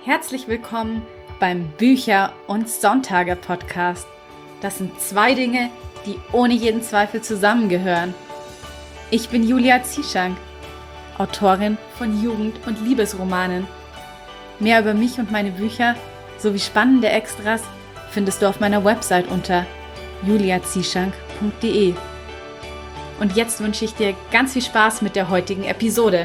Herzlich willkommen beim Bücher- und Sonntage-Podcast. Das sind zwei Dinge, die ohne jeden Zweifel zusammengehören. Ich bin Julia Zieschank, Autorin von Jugend- und Liebesromanen. Mehr über mich und meine Bücher sowie spannende Extras findest du auf meiner Website unter juliazieschank.de. Und jetzt wünsche ich dir ganz viel Spaß mit der heutigen Episode.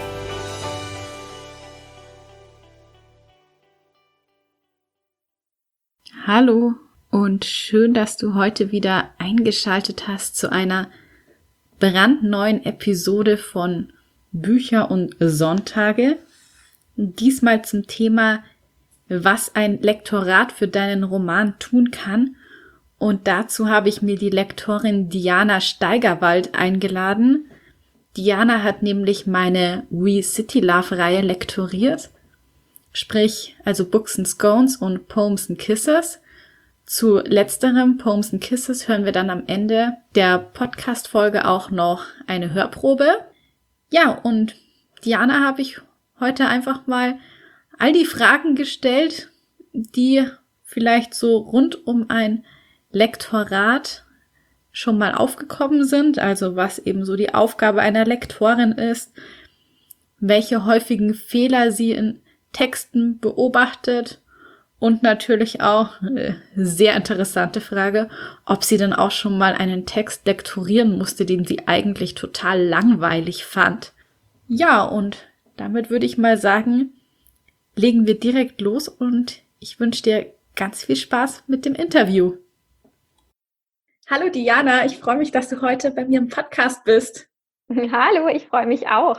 Hallo und schön, dass du heute wieder eingeschaltet hast zu einer brandneuen Episode von Bücher und Sonntage. Diesmal zum Thema, was ein Lektorat für deinen Roman tun kann. Und dazu habe ich mir die Lektorin Diana Steigerwald eingeladen. Diana hat nämlich meine We City Love Reihe lektoriert. Sprich, also Books and Scones und Poems and Kisses. Zu letzterem, Poems and Kisses, hören wir dann am Ende der Podcast-Folge auch noch eine Hörprobe. Ja, und Diana habe ich heute einfach mal all die Fragen gestellt, die vielleicht so rund um ein Lektorat schon mal aufgekommen sind. Also was eben so die Aufgabe einer Lektorin ist, welche häufigen Fehler sie in Texten beobachtet und natürlich auch eine sehr interessante Frage, ob sie dann auch schon mal einen Text lektorieren musste, den sie eigentlich total langweilig fand. Ja, und damit würde ich mal sagen, legen wir direkt los und ich wünsche dir ganz viel Spaß mit dem Interview. Hallo Diana, ich freue mich, dass du heute bei mir im Podcast bist. Hallo, ich freue mich auch.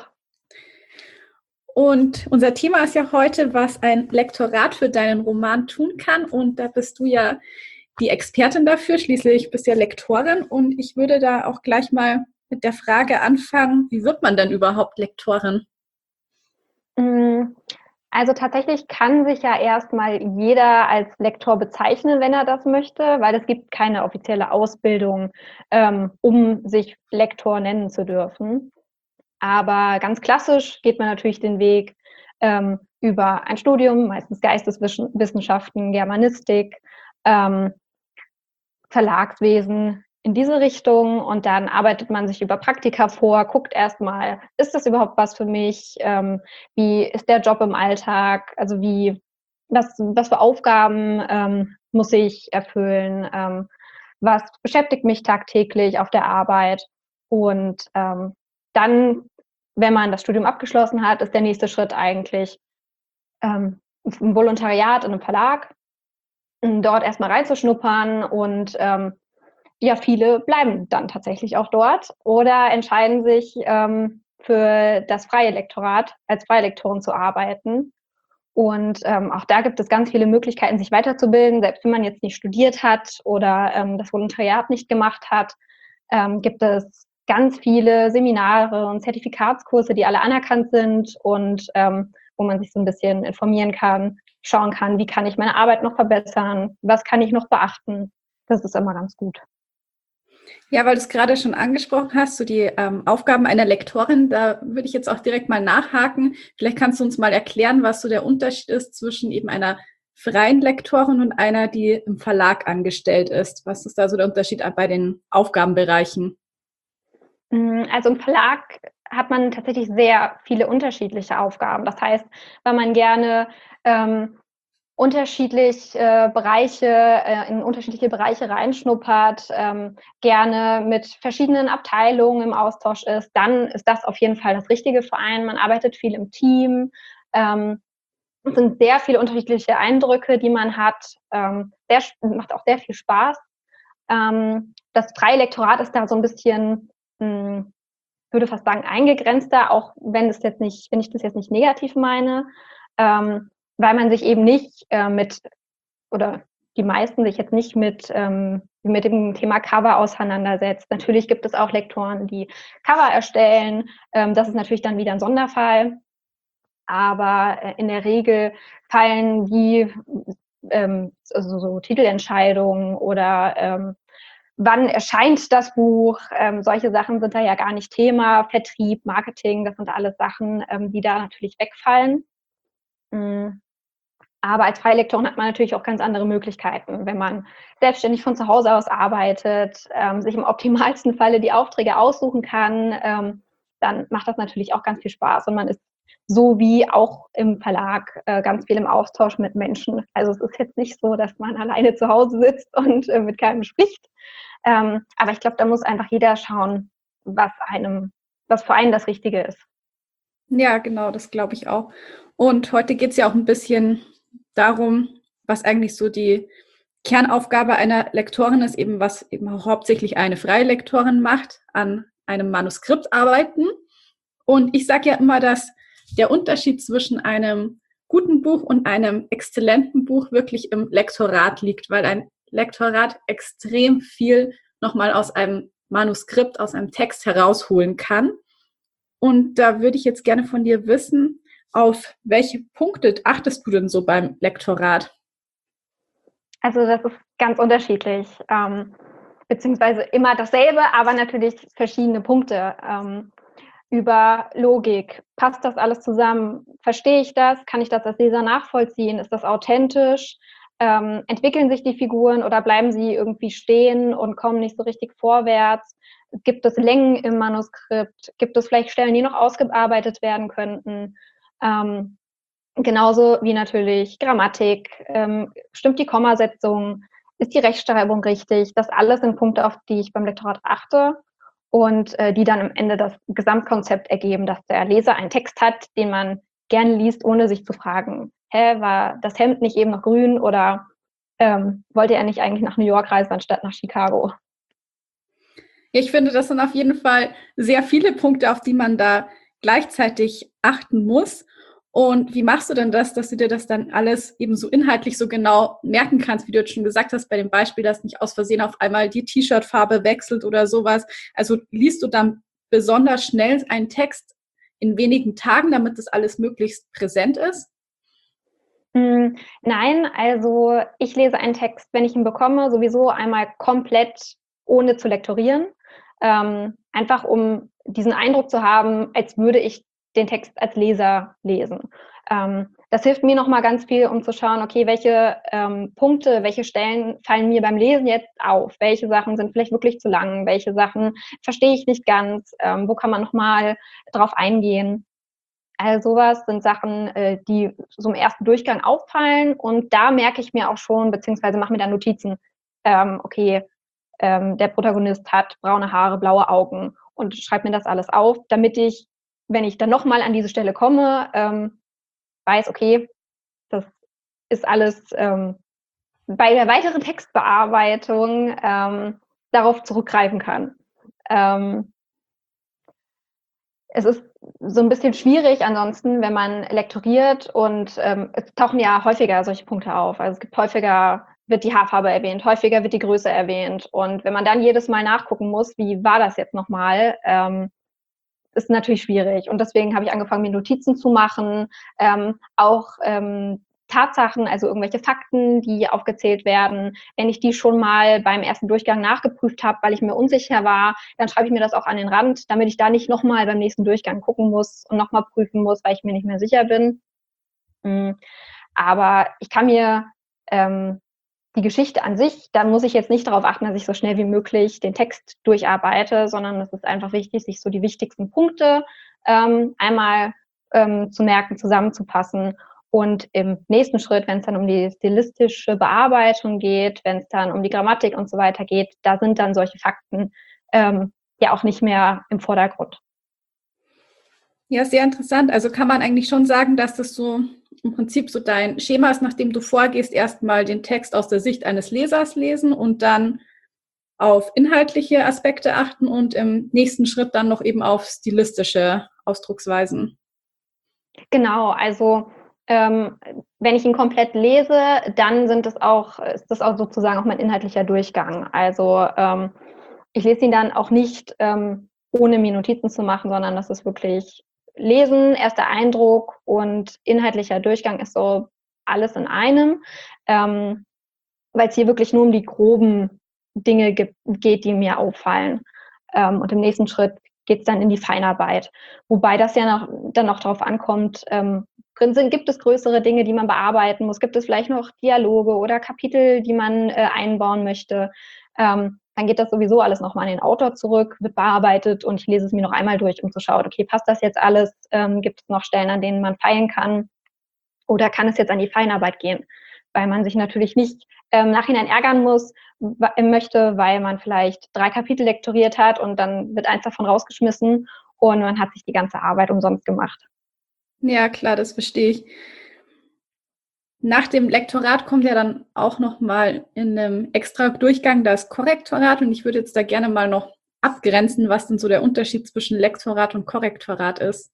Und unser Thema ist ja heute, was ein Lektorat für deinen Roman tun kann. Und da bist du ja die Expertin dafür. Schließlich bist du ja Lektorin. Und ich würde da auch gleich mal mit der Frage anfangen, wie wird man denn überhaupt Lektorin? Also tatsächlich kann sich ja erstmal jeder als Lektor bezeichnen, wenn er das möchte, weil es gibt keine offizielle Ausbildung, um sich Lektor nennen zu dürfen. Aber ganz klassisch geht man natürlich den Weg über ein Studium, meistens Geisteswissenschaften, Germanistik, Verlagswesen in diese Richtung, und dann arbeitet man sich über Praktika vor, guckt erstmal, ist das überhaupt was für mich? Wie ist der Job im Alltag? Also was für Aufgaben muss ich erfüllen? Was beschäftigt mich tagtäglich auf der Arbeit? Und dann, wenn man das Studium abgeschlossen hat, ist der nächste Schritt eigentlich ein Volontariat in einem Verlag, dort erstmal reinzuschnuppern, und ja, viele bleiben dann tatsächlich auch dort oder entscheiden sich für das freie Lektorat, als freie Lektorin zu arbeiten. Und auch da gibt es ganz viele Möglichkeiten, sich weiterzubilden. Selbst wenn man jetzt nicht studiert hat oder das Volontariat nicht gemacht hat, gibt es ganz viele Seminare und Zertifikatskurse, die alle anerkannt sind und wo man sich so ein bisschen informieren kann, schauen kann, wie kann ich meine Arbeit noch verbessern, was kann ich noch beachten. Das ist immer ganz gut. Ja, weil du es gerade schon angesprochen hast, so die Aufgaben einer Lektorin, da würde ich jetzt auch direkt mal nachhaken. Vielleicht kannst du uns mal erklären, was so der Unterschied ist zwischen eben einer freien Lektorin und einer, die im Verlag angestellt ist. Was ist da so der Unterschied bei den Aufgabenbereichen? Also im Verlag hat man tatsächlich sehr viele unterschiedliche Aufgaben. Das heißt, weil man gerne in unterschiedliche Bereiche reinschnuppert, gerne mit verschiedenen Abteilungen im Austausch ist, dann ist das auf jeden Fall das Richtige für einen. Man arbeitet viel im Team. Es sind sehr viele unterschiedliche Eindrücke, die man hat. Macht auch sehr viel Spaß. Das freie Lektorat ist da so ein bisschen, würde fast sagen, eingegrenzter, auch wenn ich das jetzt nicht negativ meine, weil man sich eben nicht oder die meisten sich jetzt nicht mit dem Thema Cover auseinandersetzt. Natürlich gibt es auch Lektoren, die Cover erstellen. Das ist natürlich dann wieder ein Sonderfall. Aber in der Regel fallen die also so Titelentscheidungen oder wann erscheint das Buch, solche Sachen sind da ja gar nicht Thema. Vertrieb, Marketing, das sind alles Sachen, die da natürlich wegfallen. Aber als Freilektorin hat man natürlich auch ganz andere Möglichkeiten, wenn man selbstständig von zu Hause aus arbeitet, sich im optimalsten Falle die Aufträge aussuchen kann, dann macht das natürlich auch ganz viel Spaß und man ist so wie auch im Verlag ganz viel im Austausch mit Menschen. Also es ist jetzt nicht so, dass man alleine zu Hause sitzt und mit keinem spricht. Aber ich glaube, da muss einfach jeder schauen, was für einen das Richtige ist. Ja, genau, das glaube ich auch. Und heute geht es ja auch ein bisschen darum, was eigentlich so die Kernaufgabe einer Lektorin ist, eben was eben hauptsächlich eine freie Lektorin macht, an einem Manuskript arbeiten. Und ich sage ja immer, dass der Unterschied zwischen einem guten Buch und einem exzellenten Buch wirklich im Lektorat liegt, weil ein Lektorat extrem viel nochmal aus einem Manuskript, aus einem Text herausholen kann. Und da würde ich jetzt gerne von dir wissen, auf welche Punkte achtest du denn so beim Lektorat? Also das ist ganz unterschiedlich, beziehungsweise immer dasselbe, aber natürlich verschiedene Punkte. Über Logik, passt das alles zusammen? Verstehe ich das? Kann ich das als Leser nachvollziehen? Ist das authentisch? Entwickeln sich die Figuren oder bleiben sie irgendwie stehen und kommen nicht so richtig vorwärts? Gibt es Längen im Manuskript? Gibt es vielleicht Stellen, die noch ausgearbeitet werden könnten? Genauso wie natürlich Grammatik, stimmt die Kommasetzung, ist die Rechtschreibung richtig? Das alles sind Punkte, auf die ich beim Lektorat achte und die dann am Ende das Gesamtkonzept ergeben, dass der Leser einen Text hat, den man gerne liest, ohne sich zu fragen, war das Hemd nicht eben noch grün oder wollte er nicht eigentlich nach New York reisen anstatt nach Chicago? Ich finde, das sind auf jeden Fall sehr viele Punkte, auf die man da gleichzeitig achten muss. Und wie machst du denn das, dass du dir das dann alles eben so inhaltlich so genau merken kannst, wie du jetzt schon gesagt hast, bei dem Beispiel, dass nicht aus Versehen auf einmal die T-Shirt-Farbe wechselt oder sowas. Also liest du dann besonders schnell einen Text in wenigen Tagen, damit das alles möglichst präsent ist? Nein, also ich lese einen Text, wenn ich ihn bekomme, sowieso einmal komplett ohne zu lektorieren. Einfach um diesen Eindruck zu haben, als würde ich den Text als Leser lesen. Das hilft mir nochmal ganz viel, um zu schauen, okay, welche Punkte, welche Stellen fallen mir beim Lesen jetzt auf? Welche Sachen sind vielleicht wirklich zu lang? Welche Sachen verstehe ich nicht ganz? Wo kann man nochmal drauf eingehen? All sowas sind Sachen, die so im ersten Durchgang auffallen und da merke ich mir auch schon, beziehungsweise mache mir da Notizen, okay, der Protagonist hat braune Haare, blaue Augen und schreibe mir das alles auf, damit ich, wenn ich dann nochmal an diese Stelle komme, weiß, okay, das ist alles bei der weiteren Textbearbeitung darauf zurückgreifen kann. Es ist so ein bisschen schwierig ansonsten, wenn man lektoriert und es tauchen ja häufiger solche Punkte auf. Also es gibt häufiger, wird die Haarfarbe erwähnt, häufiger wird die Größe erwähnt. Und wenn man dann jedes Mal nachgucken muss, wie war das jetzt nochmal, ist natürlich schwierig. Und deswegen habe ich angefangen, mir Notizen zu machen, auch Tatsachen, also irgendwelche Fakten, die aufgezählt werden. Wenn ich die schon mal beim ersten Durchgang nachgeprüft habe, weil ich mir unsicher war, dann schreibe ich mir das auch an den Rand, damit ich da nicht nochmal beim nächsten Durchgang gucken muss und nochmal prüfen muss, weil ich mir nicht mehr sicher bin. Aber ich kann mir die Geschichte an sich, da muss ich jetzt nicht darauf achten, dass ich so schnell wie möglich den Text durcharbeite, sondern es ist einfach wichtig, sich so die wichtigsten Punkte einmal zu merken, zusammenzufassen. Und im nächsten Schritt, wenn es dann um die stilistische Bearbeitung geht, wenn es dann um die Grammatik und so weiter geht, da sind dann solche Fakten ja auch nicht mehr im Vordergrund. Ja, sehr interessant. Also kann man eigentlich schon sagen, dass das so im Prinzip so dein Schema ist, nachdem du vorgehst, erstmal den Text aus der Sicht eines Lesers lesen und dann auf inhaltliche Aspekte achten und im nächsten Schritt dann noch eben auf stilistische Ausdrucksweisen. Genau, also wenn ich ihn komplett lese, dann ist das auch sozusagen auch mein inhaltlicher Durchgang. Also ich lese ihn dann auch nicht ohne mir Notizen zu machen, sondern das ist wirklich Lesen, erster Eindruck und inhaltlicher Durchgang ist so alles in einem, weil es hier wirklich nur um die groben Dinge geht, die mir auffallen. Und im nächsten Schritt geht es dann in die Feinarbeit. Wobei das ja dann noch darauf ankommt, drin sind? Gibt es größere Dinge, die man bearbeiten muss? Gibt es vielleicht noch Dialoge oder Kapitel, die man einbauen möchte? Dann geht das sowieso alles nochmal an den Autor zurück, wird bearbeitet und ich lese es mir noch einmal durch, um zu schauen, okay, passt das jetzt alles? Gibt es noch Stellen, an denen man feilen kann? Oder kann es jetzt an die Feinarbeit gehen? Weil man sich natürlich nicht im Nachhinein ärgern möchte, weil man vielleicht 3 Kapitel lektoriert hat und dann wird eins davon rausgeschmissen und man hat sich die ganze Arbeit umsonst gemacht. Ja, klar, das verstehe ich. Nach dem Lektorat kommt ja dann auch nochmal in einem extra Durchgang das Korrektorat und ich würde jetzt da gerne mal noch abgrenzen, was denn so der Unterschied zwischen Lektorat und Korrektorat ist.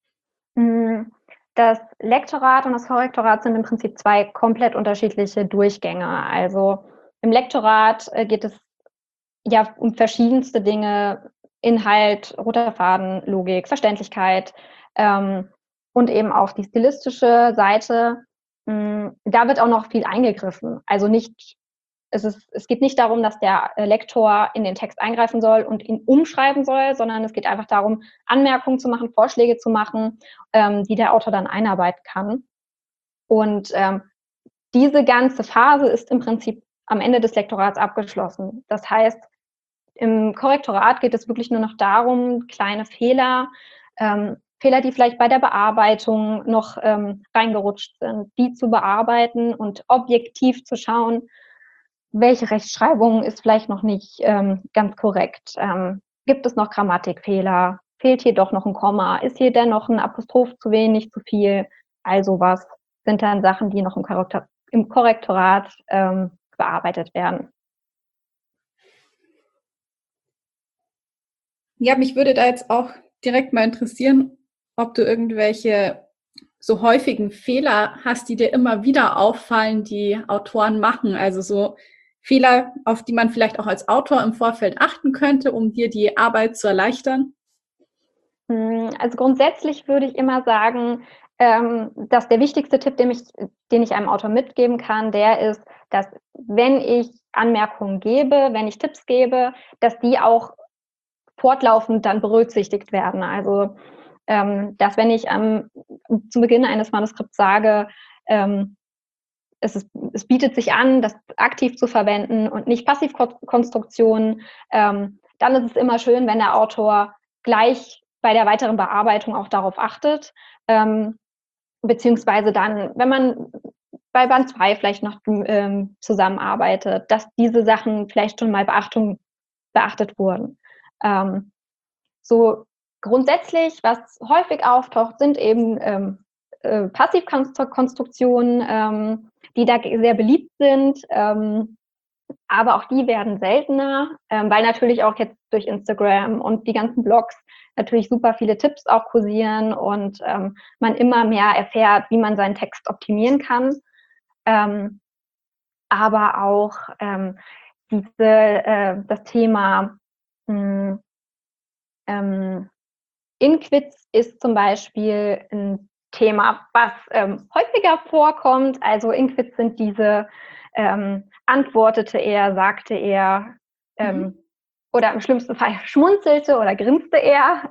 Das Lektorat und das Korrektorat sind im Prinzip 2 komplett unterschiedliche Durchgänge. Also im Lektorat geht es ja um verschiedenste Dinge, Inhalt, roter Faden, Logik, Verständlichkeit und eben auch die stilistische Seite. Da wird auch noch viel eingegriffen. Also es geht nicht darum, dass der Lektor in den Text eingreifen soll und ihn umschreiben soll, sondern es geht einfach darum, Anmerkungen zu machen, Vorschläge zu machen, die der Autor dann einarbeiten kann. Und diese ganze Phase ist im Prinzip am Ende des Lektorats abgeschlossen. Das heißt, im Korrektorat geht es wirklich nur noch darum, kleine Fehler, Fehler, die vielleicht bei der Bearbeitung noch reingerutscht sind, die zu bearbeiten und objektiv zu schauen, welche Rechtschreibung ist vielleicht noch nicht ganz korrekt. Gibt es noch Grammatikfehler? Fehlt hier doch noch ein Komma? Ist hier denn noch ein Apostroph zu wenig, zu viel? Also was sind dann Sachen, die noch im Korrektorat bearbeitet werden. Ja, mich würde da jetzt auch direkt mal interessieren, ob du irgendwelche so häufigen Fehler hast, die dir immer wieder auffallen, die Autoren machen. Also so Fehler, auf die man vielleicht auch als Autor im Vorfeld achten könnte, um dir die Arbeit zu erleichtern. Also grundsätzlich würde ich immer sagen, dass der wichtigste Tipp, den ich einem Autor mitgeben kann, der ist, dass wenn ich Anmerkungen gebe, wenn ich Tipps gebe, dass die auch fortlaufend dann berücksichtigt werden. Also dass wenn ich zu Beginn eines Manuskripts sage, es bietet sich an, das aktiv zu verwenden und nicht Passivkonstruktionen, dann ist es immer schön, wenn der Autor gleich bei der weiteren Bearbeitung auch darauf achtet, beziehungsweise dann, wenn man bei Band 2 vielleicht noch zusammenarbeitet, dass diese Sachen vielleicht schon mal beachtet wurden. So grundsätzlich, was häufig auftaucht, sind eben Passivkonstruktionen, die da sehr beliebt sind, aber auch die werden seltener, weil natürlich auch jetzt durch Instagram und die ganzen Blogs natürlich super viele Tipps auch kursieren und man immer mehr erfährt, wie man seinen Text optimieren kann. Aber auch das Thema Inquiz ist zum Beispiel ein Thema, was häufiger vorkommt. Also Inquiz sind diese antwortete er, sagte er oder im schlimmsten Fall schmunzelte oder grinste er,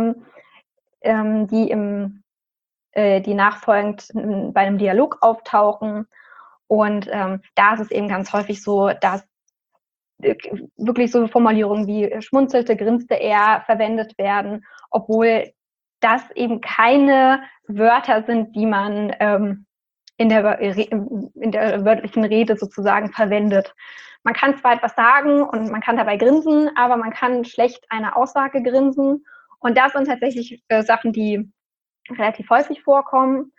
die nachfolgend bei einem Dialog auftauchen. Und da ist es eben ganz häufig so, dass wirklich so Formulierungen wie schmunzelte, grinste er verwendet werden, obwohl das eben keine Wörter sind, die man in der wörtlichen Rede sozusagen verwendet. Man kann zwar etwas sagen und man kann dabei grinsen, aber man kann schlecht eine Aussage grinsen. Und das sind tatsächlich Sachen, die relativ häufig vorkommen.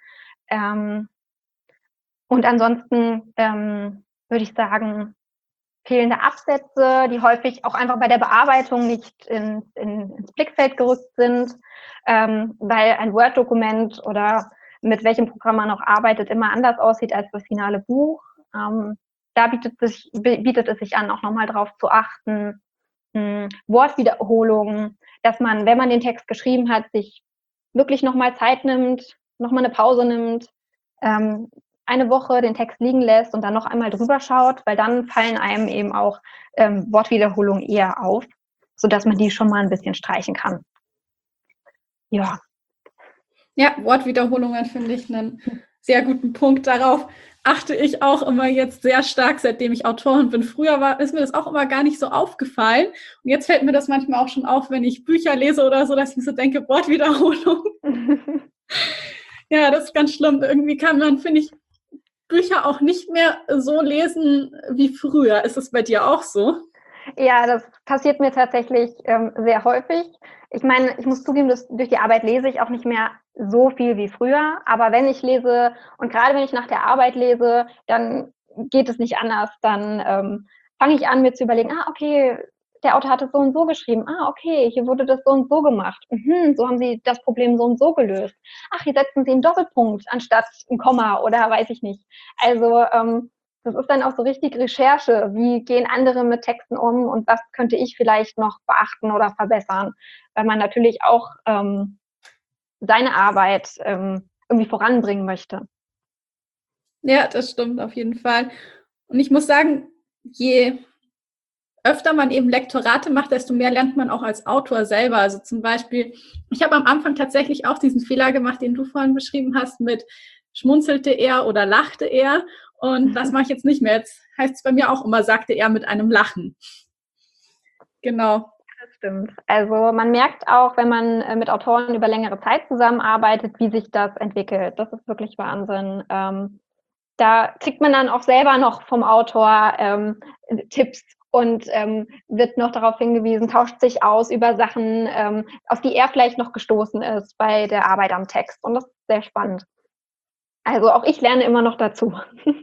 Und ansonsten würde ich sagen, fehlende Absätze, die häufig auch einfach bei der Bearbeitung nicht ins Blickfeld gerückt sind, weil ein Word-Dokument oder mit welchem Programm man auch arbeitet, immer anders aussieht als das finale Buch. Da bietet es sich an, auch nochmal drauf zu achten. Wortwiederholungen, dass man, wenn man den Text geschrieben hat, sich wirklich nochmal Zeit nimmt, nochmal eine Pause nimmt, eine Woche den Text liegen lässt und dann noch einmal drüber schaut, weil dann fallen einem eben auch Wortwiederholungen eher auf, sodass man die schon mal ein bisschen streichen kann. Ja. Ja, Wortwiederholungen finde ich einen sehr guten Punkt. Darauf achte ich auch immer jetzt sehr stark, seitdem ich Autorin bin. Früher ist mir das auch immer gar nicht so aufgefallen. Und jetzt fällt mir das manchmal auch schon auf, wenn ich Bücher lese oder so, dass ich so denke, Wortwiederholung. Ja, das ist ganz schlimm. Irgendwie kann man, finde ich, Bücher auch nicht mehr so lesen wie früher. Ist es bei dir auch so? Ja, das passiert mir tatsächlich sehr häufig. Ich meine, ich muss zugeben, dass durch die Arbeit lese ich auch nicht mehr so viel wie früher. Aber wenn ich lese und gerade wenn ich nach der Arbeit lese, dann geht es nicht anders. Dann fange ich an, mir zu überlegen, okay, der Autor hat es so und so geschrieben. Okay, hier wurde das so und so gemacht. So haben sie das Problem so und so gelöst. Hier setzen sie einen Doppelpunkt anstatt ein Komma oder weiß ich nicht. Also das ist dann auch so richtig Recherche. Wie gehen andere mit Texten um und was könnte ich vielleicht noch beachten oder verbessern? Weil man natürlich auch seine Arbeit irgendwie voranbringen möchte. Ja, das stimmt auf jeden Fall. Und ich muss sagen, je öfter man eben Lektorate macht, desto mehr lernt man auch als Autor selber. Also zum Beispiel, ich habe am Anfang tatsächlich auch diesen Fehler gemacht, den du vorhin beschrieben hast, mit schmunzelte er oder lachte er. Und das mache ich jetzt nicht mehr. Jetzt heißt es bei mir auch immer, sagte er mit einem Lachen. Genau. Das stimmt. Also man merkt auch, wenn man mit Autoren über längere Zeit zusammenarbeitet, wie sich das entwickelt. Das ist wirklich Wahnsinn. Da kriegt man dann auch selber noch vom Autor Tipps und wird noch darauf hingewiesen, tauscht sich aus über Sachen, auf die er vielleicht noch gestoßen ist bei der Arbeit am Text. Und das ist sehr spannend. Also auch ich lerne immer noch dazu.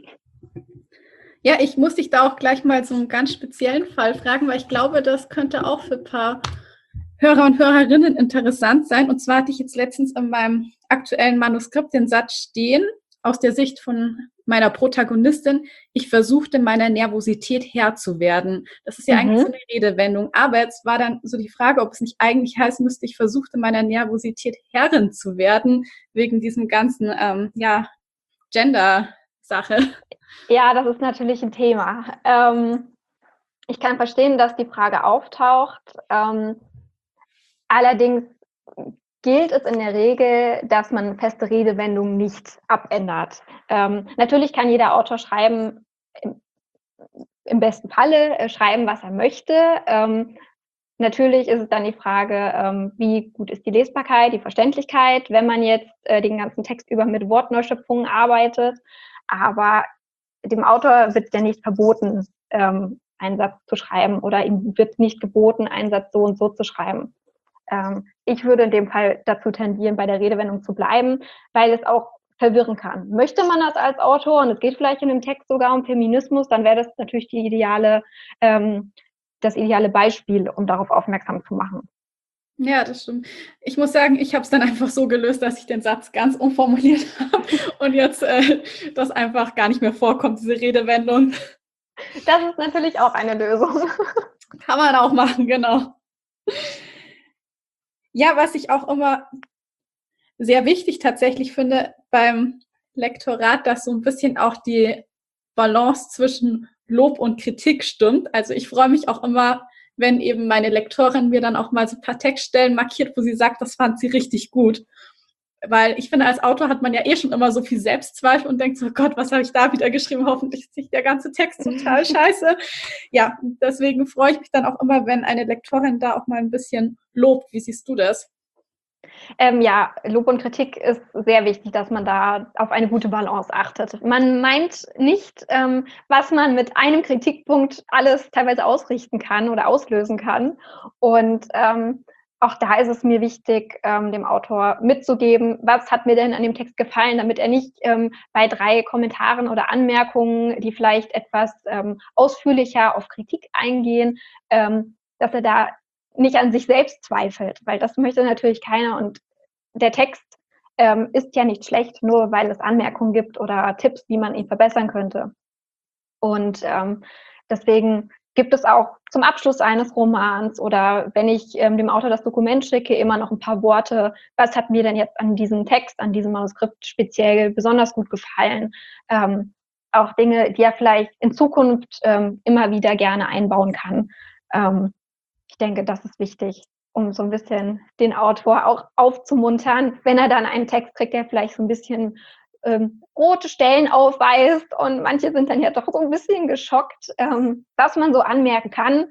Ja, ich muss dich da auch gleich mal so einen ganz speziellen Fall fragen, weil ich glaube, das könnte auch für ein paar Hörer und Hörerinnen interessant sein. Und zwar hatte ich jetzt letztens in meinem aktuellen Manuskript den Satz stehen, aus der Sicht von meiner Protagonistin, ich versuchte meiner Nervosität Herr zu werden. Das ist ja eigentlich so eine Redewendung. Aber jetzt war dann so die Frage, ob es nicht eigentlich heißen müsste, ich versuchte meiner Nervosität Herrin zu werden, wegen diesem ganzen Gender-Sache. Ja, das ist natürlich ein Thema. Ich kann verstehen, dass die Frage auftaucht. Allerdings gilt es in der Regel, dass man feste Redewendungen nicht abändert. Natürlich kann jeder Autor schreiben, im besten Falle schreiben, was er möchte. Natürlich ist es dann die Frage, wie gut ist die Lesbarkeit, die Verständlichkeit, wenn man jetzt den ganzen Text über mit Wortneuschöpfungen arbeitet. Aber dem Autor wird ja nicht verboten, einen Satz zu schreiben oder ihm wird nicht geboten, einen Satz so und so zu schreiben. Ich würde in dem Fall dazu tendieren, bei der Redewendung zu bleiben, weil es auch verwirren kann. Möchte man das als Autor und es geht vielleicht in dem Text sogar um Feminismus, dann wäre das natürlich das ideale Beispiel, um darauf aufmerksam zu machen. Ja, das stimmt. Ich muss sagen, ich habe es dann einfach so gelöst, dass ich den Satz ganz umformuliert habe und jetzt das einfach gar nicht mehr vorkommt, diese Redewendung. Das ist natürlich auch eine Lösung. Kann man auch machen, genau. Ja, was ich auch immer sehr wichtig tatsächlich finde beim Lektorat, dass so ein bisschen auch die Balance zwischen Lob und Kritik stimmt. Also ich freue mich auch immer, wenn eben meine Lektorin mir dann auch mal so ein paar Textstellen markiert, wo sie sagt, das fand sie richtig gut. Weil ich finde, als Autor hat man ja eh schon immer so viel Selbstzweifel und denkt so, oh Gott, was habe ich da wieder geschrieben? Hoffentlich ist nicht der ganze Text total scheiße. Ja, deswegen freue ich mich dann auch immer, wenn eine Lektorin da auch mal ein bisschen lobt. Wie siehst du das? Ja, Lob und Kritik ist sehr wichtig, dass man da auf eine gute Balance achtet. Man meint nicht, was man mit einem Kritikpunkt alles teilweise ausrichten kann oder auslösen kann. Und auch da ist es mir wichtig, dem Autor mitzugeben, was hat mir denn an dem Text gefallen, damit er nicht bei 3 Kommentaren oder Anmerkungen, die vielleicht etwas ausführlicher auf Kritik eingehen, dass er da nicht an sich selbst zweifelt, weil das möchte natürlich keiner. Und der Text ist ja nicht schlecht, nur weil es Anmerkungen gibt oder Tipps, wie man ihn verbessern könnte. Und deswegen gibt es auch zum Abschluss eines Romans oder wenn ich dem Autor das Dokument schicke, immer noch ein paar Worte. Was hat mir denn jetzt an diesem Text, an diesem Manuskript speziell besonders gut gefallen? Auch Dinge, die er vielleicht in Zukunft immer wieder gerne einbauen kann. Ich denke, das ist wichtig. um so ein bisschen den Autor auch aufzumuntern, wenn er dann einen Text kriegt, der vielleicht so ein bisschen rote Stellen aufweist und manche sind dann ja doch so ein bisschen geschockt, was man so anmerken kann.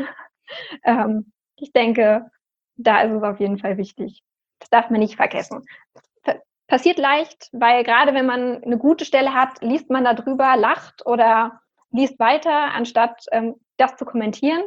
Ich denke, da ist es auf jeden Fall wichtig. Das darf man nicht vergessen. Passiert leicht, weil gerade wenn man eine gute Stelle hat, liest man da drüber, lacht oder liest weiter, anstatt das zu kommentieren.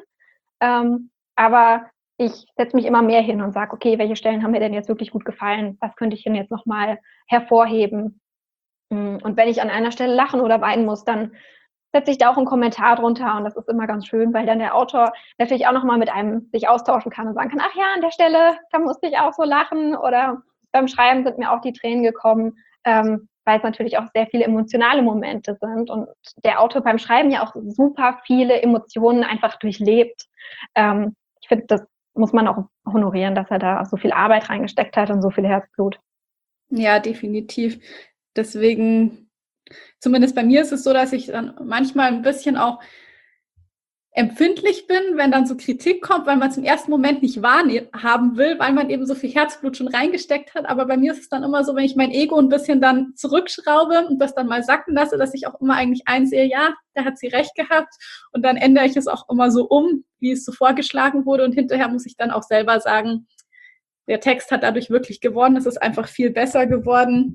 Aber ich setze mich immer mehr hin und sage, okay, welche Stellen haben mir denn jetzt wirklich gut gefallen? Was könnte ich denn jetzt nochmal hervorheben? Und wenn ich an einer Stelle lachen oder weinen muss, dann setze ich da auch einen Kommentar drunter und das ist immer ganz schön, weil dann der Autor natürlich auch nochmal mit einem sich austauschen kann und sagen kann, ach ja, an der Stelle, da musste ich auch so lachen oder beim Schreiben sind mir auch die Tränen gekommen, weil es natürlich auch sehr viele emotionale Momente sind und der Autor beim Schreiben ja auch super viele Emotionen einfach durchlebt. Ich finde, das muss man auch honorieren, dass er da so viel Arbeit reingesteckt hat und so viel Herzblut. Ja, definitiv. Deswegen, zumindest bei mir ist es so, dass ich dann manchmal ein bisschen auch empfindlich bin, wenn dann so Kritik kommt, weil man es im ersten Moment nicht wahrhaben will, weil man eben so viel Herzblut schon reingesteckt hat. Aber bei mir ist es dann immer so, wenn ich mein Ego ein bisschen dann zurückschraube und das dann mal sacken lasse, dass ich auch immer eigentlich einsehe, ja, da hat sie recht gehabt. Und dann ändere ich es auch immer so um, wie es so vorgeschlagen wurde. Und hinterher muss ich dann auch selber sagen, der Text hat dadurch wirklich gewonnen. Es ist einfach viel besser geworden.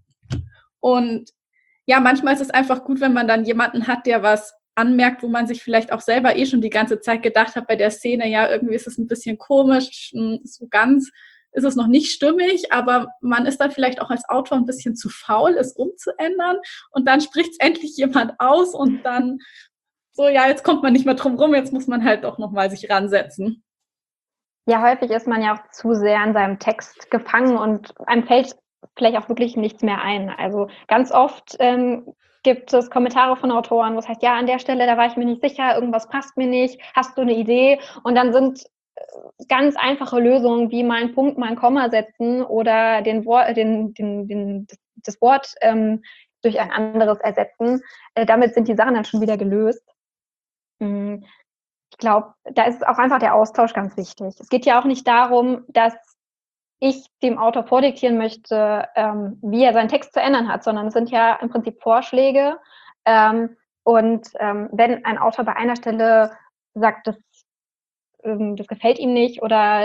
Und ja, manchmal ist es einfach gut, wenn man dann jemanden hat, der was anmerkt, wo man sich vielleicht auch selber schon die ganze Zeit gedacht hat bei der Szene, ja, irgendwie ist es ein bisschen komisch, so ganz ist es noch nicht stimmig, aber man ist dann vielleicht auch als Autor ein bisschen zu faul, es umzuändern und dann spricht es endlich jemand aus und dann so, ja, jetzt kommt man nicht mehr drum rum, jetzt muss man halt doch nochmal sich ransetzen. Ja, häufig ist man ja auch zu sehr in seinem Text gefangen und einem fällt vielleicht auch wirklich nichts mehr ein. Also ganz oft gibt es Kommentare von Autoren, wo es heißt, ja, an der Stelle, da war ich mir nicht sicher, irgendwas passt mir nicht, hast du eine Idee? Und dann sind ganz einfache Lösungen, wie mal einen Punkt, mal ein Komma setzen oder das Wort durch ein anderes ersetzen. Damit sind die Sachen dann schon wieder gelöst. Ich glaube, da ist auch einfach der Austausch ganz wichtig. Es geht ja auch nicht darum, dass ich dem Autor vordiktieren möchte, wie er seinen Text zu ändern hat, sondern es sind ja im Prinzip Vorschläge. Wenn ein Autor bei einer Stelle sagt, das gefällt ihm nicht oder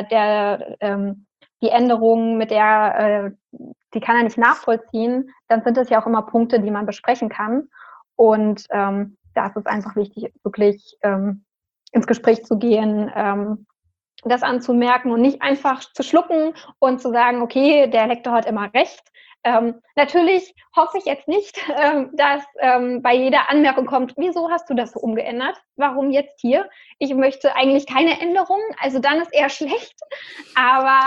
die Änderung, mit der die kann er nicht nachvollziehen, dann sind es ja auch immer Punkte, die man besprechen kann. Und da ist es einfach wichtig, wirklich ins Gespräch zu gehen, das anzumerken und nicht einfach zu schlucken und zu sagen, okay, der Lektor hat immer recht. Natürlich hoffe ich jetzt nicht, dass bei jeder Anmerkung kommt, wieso hast du das so umgeändert? Warum jetzt hier? Ich möchte eigentlich keine Änderung, also dann ist eher schlecht. Aber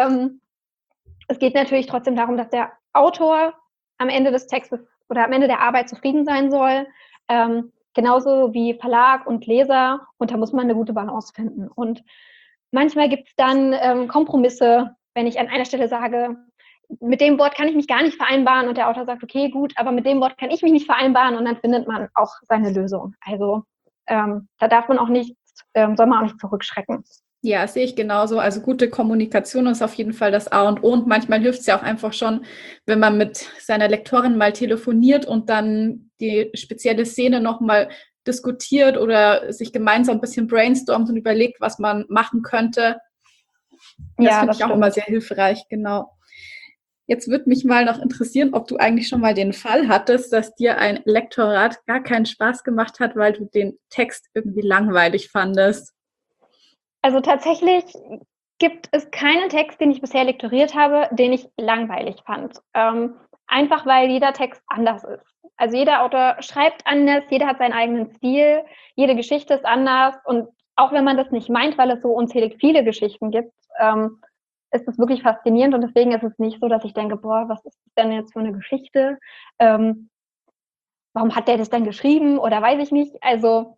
es geht natürlich trotzdem darum, dass der Autor am Ende des Textes oder am Ende der Arbeit zufrieden sein soll. Genauso wie Verlag und Leser. Und da muss man eine gute Balance finden. Und manchmal gibt es dann Kompromisse, wenn ich an einer Stelle sage, mit dem Wort kann ich mich gar nicht vereinbaren und der Autor sagt, okay, gut, aber mit dem Wort kann ich mich nicht vereinbaren und dann findet man auch seine Lösung. Also da darf man auch nicht, soll man auch nicht zurückschrecken. Ja, das sehe ich genauso. Also gute Kommunikation ist auf jeden Fall das A und O. Und manchmal hilft es ja auch einfach schon, wenn man mit seiner Lektorin mal telefoniert und dann die spezielle Szene nochmal diskutiert oder sich gemeinsam ein bisschen brainstormt und überlegt, was man machen könnte. Das finde ich auch immer sehr hilfreich, genau. Jetzt würde mich mal noch interessieren, ob du eigentlich schon mal den Fall hattest, dass dir ein Lektorat gar keinen Spaß gemacht hat, weil du den Text irgendwie langweilig fandest. Also tatsächlich gibt es keinen Text, den ich bisher lektoriert habe, den ich langweilig fand. Einfach weil jeder Text anders ist. Also jeder Autor schreibt anders, jeder hat seinen eigenen Stil, jede Geschichte ist anders und auch wenn man das nicht meint, weil es so unzählig viele Geschichten gibt, ist es wirklich faszinierend und deswegen ist es nicht so, dass ich denke, boah, was ist das denn jetzt für eine Geschichte? Warum hat der das denn geschrieben oder weiß ich nicht? Also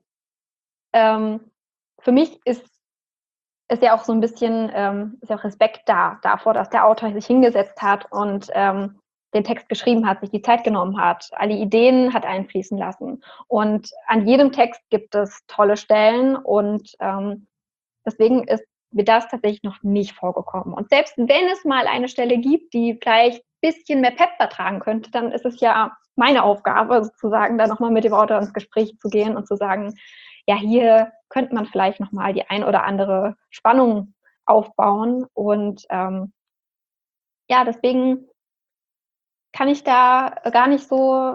für mich ist ja auch so ein bisschen ist ja auch Respekt davor, dass der Autor sich hingesetzt hat und den Text geschrieben hat, sich die Zeit genommen hat, alle Ideen hat einfließen lassen. Und an jedem Text gibt es tolle Stellen und deswegen ist mir das tatsächlich noch nicht vorgekommen. Und selbst wenn es mal eine Stelle gibt, die vielleicht ein bisschen mehr Pep vertragen könnte, dann ist es ja meine Aufgabe sozusagen, da nochmal mit dem Autor ins Gespräch zu gehen und zu sagen, ja, hier könnte man vielleicht nochmal die ein oder andere Spannung aufbauen. Und ja, deswegen kann ich da gar nicht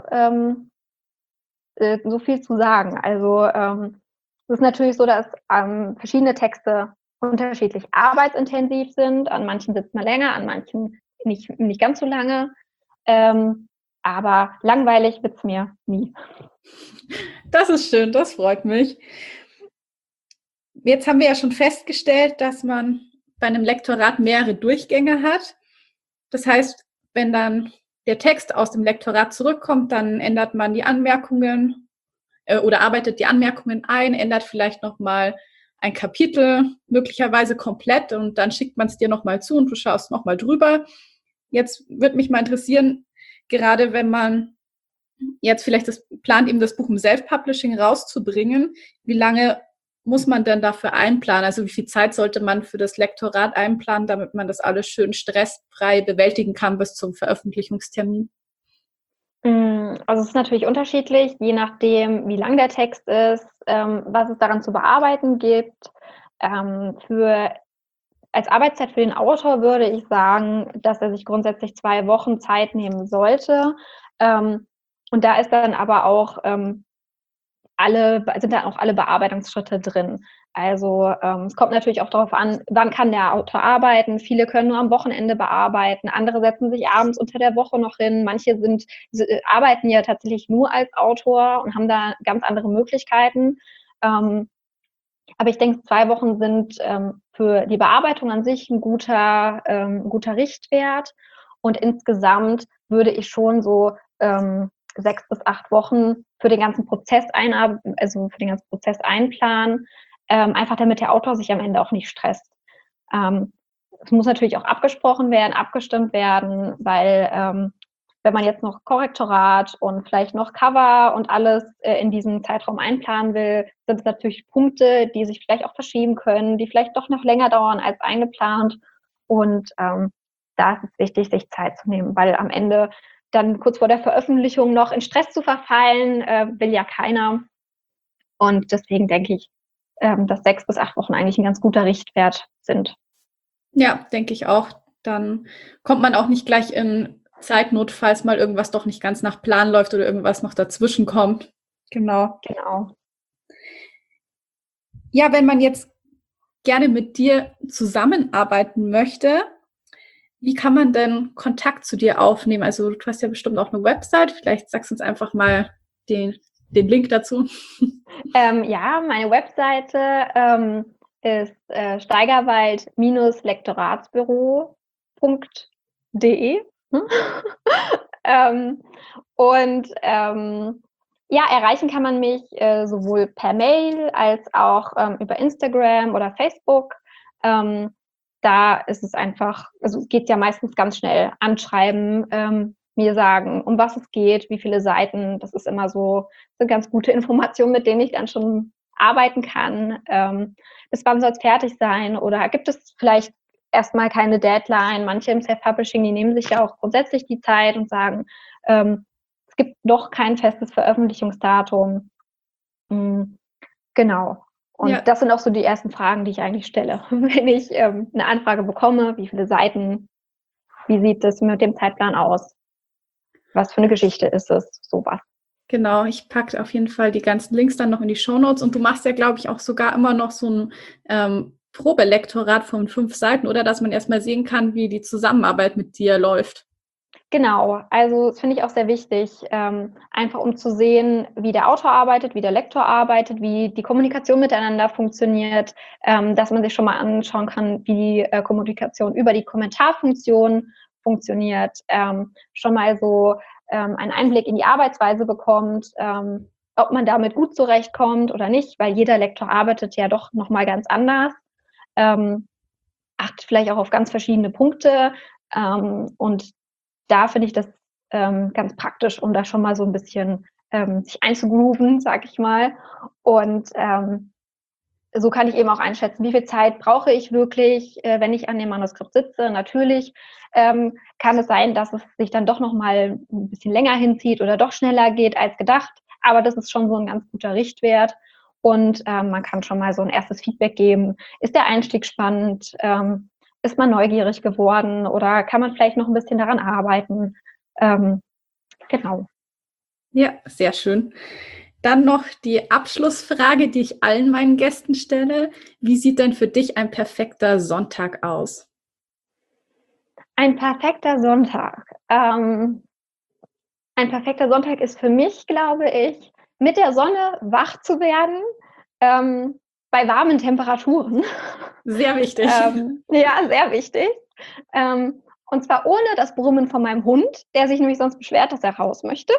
so viel zu sagen. Also es ist natürlich so, dass verschiedene Texte unterschiedlich arbeitsintensiv sind. An manchen sitzt man länger, an manchen nicht ganz so lange. Aber langweilig wird's mir nie. Das ist schön, das freut mich. Jetzt haben wir ja schon festgestellt, dass man bei einem Lektorat mehrere Durchgänge hat. Das heißt, wenn dann der Text aus dem Lektorat zurückkommt, dann ändert man die Anmerkungen oder arbeitet die Anmerkungen ein, ändert vielleicht nochmal ein Kapitel möglicherweise komplett und dann schickt man es dir nochmal zu und du schaust nochmal drüber. Jetzt würde mich mal interessieren, gerade wenn man jetzt vielleicht plant, eben das Buch im Self-Publishing rauszubringen, wie lange muss man denn dafür einplanen? Also wie viel Zeit sollte man für das Lektorat einplanen, damit man das alles schön stressfrei bewältigen kann bis zum Veröffentlichungstermin? Also es ist natürlich unterschiedlich, je nachdem, wie lang der Text ist, was es daran zu bearbeiten gibt. Als Arbeitszeit für den Autor würde ich sagen, dass er sich grundsätzlich 2 Wochen Zeit nehmen sollte. Und da ist dann aber auch sind dann auch alle Bearbeitungsschritte drin. Also es kommt natürlich auch darauf an, wann kann der Autor arbeiten. Viele können nur am Wochenende bearbeiten, andere setzen sich abends unter der Woche noch hin. Manche arbeiten ja tatsächlich nur als Autor und haben da ganz andere Möglichkeiten. Aber ich denke, 2 Wochen sind für die Bearbeitung an sich ein guter Richtwert. Und insgesamt würde ich schon so 6 bis 8 Wochen für den ganzen Prozess einplanen, einfach damit der Autor sich am Ende auch nicht stresst. Es muss natürlich auch abgesprochen werden, abgestimmt werden, weil wenn man jetzt noch Korrektorat und vielleicht noch Cover und alles in diesem Zeitraum einplanen will, sind es natürlich Punkte, die sich vielleicht auch verschieben können, die vielleicht doch noch länger dauern als eingeplant. Und da ist es wichtig, sich Zeit zu nehmen, weil am Ende dann kurz vor der Veröffentlichung noch in Stress zu verfallen, will ja keiner. Und deswegen denke ich, dass 6 bis 8 Wochen eigentlich ein ganz guter Richtwert sind. Ja, denke ich auch. Dann kommt man auch nicht gleich in Zeitnot, falls mal irgendwas doch nicht ganz nach Plan läuft oder irgendwas noch dazwischen kommt. Genau. Ja, wenn man jetzt gerne mit dir zusammenarbeiten möchte, wie kann man denn Kontakt zu dir aufnehmen? Also du hast ja bestimmt auch eine Website. Vielleicht sagst du uns einfach mal den Link dazu. Ja, meine Webseite ist steigerwald-lektoratsbüro.de. Ja, erreichen kann man mich sowohl per Mail als auch über Instagram oder Facebook. Da ist es einfach, also es geht ja meistens ganz schnell, anschreiben, mir sagen, um was es geht, wie viele Seiten. Das ist immer so, sind ganz gute Informationen, mit denen ich dann schon arbeiten kann. Bis wann soll es fertig sein? Oder gibt es vielleicht erstmal keine Deadline? Manche im Self-Publishing, die nehmen sich ja auch grundsätzlich die Zeit und sagen, es gibt noch kein festes Veröffentlichungsdatum. Genau. Und das sind auch so die ersten Fragen, die ich eigentlich stelle, wenn ich eine Anfrage bekomme. Wie viele Seiten? Wie sieht es mit dem Zeitplan aus? Was für eine Geschichte ist es? Sowas. Genau, ich packe auf jeden Fall die ganzen Links dann noch in die Shownotes. Und du machst ja, glaube ich, auch sogar immer noch so ein Probelektorat von 5 Seiten, oder dass man erstmal sehen kann, wie die Zusammenarbeit mit dir läuft. Genau, also das finde ich auch sehr wichtig, einfach um zu sehen, wie der Autor arbeitet, wie der Lektor arbeitet, wie die Kommunikation miteinander funktioniert, dass man sich schon mal anschauen kann, wie die Kommunikation über die Kommentarfunktion funktioniert, schon mal so einen Einblick in die Arbeitsweise bekommt, ob man damit gut zurechtkommt oder nicht, weil jeder Lektor arbeitet ja doch nochmal ganz anders, achtet vielleicht auch auf ganz verschiedene Punkte und da finde ich das ganz praktisch, um da schon mal so ein bisschen sich einzugrooven, sag ich mal. Und so kann ich eben auch einschätzen, wie viel Zeit brauche ich wirklich, wenn ich an dem Manuskript sitze. Natürlich kann es sein, dass es sich dann doch noch mal ein bisschen länger hinzieht oder doch schneller geht als gedacht. Aber das ist schon so ein ganz guter Richtwert. Und man kann schon mal so ein erstes Feedback geben. Ist der Einstieg spannend? Ist man neugierig geworden? Oder kann man vielleicht noch ein bisschen daran arbeiten? Genau. Ja, sehr schön. Dann noch die Abschlussfrage, die ich allen meinen Gästen stelle. Wie sieht denn für dich ein perfekter Sonntag aus? Ein perfekter Sonntag. Ein perfekter Sonntag ist für mich, glaube ich, mit der Sonne wach zu werden, bei warmen Temperaturen. Sehr wichtig. Ja, sehr wichtig. Und zwar ohne das Brummen von meinem Hund, der sich nämlich sonst beschwert, dass er raus möchte.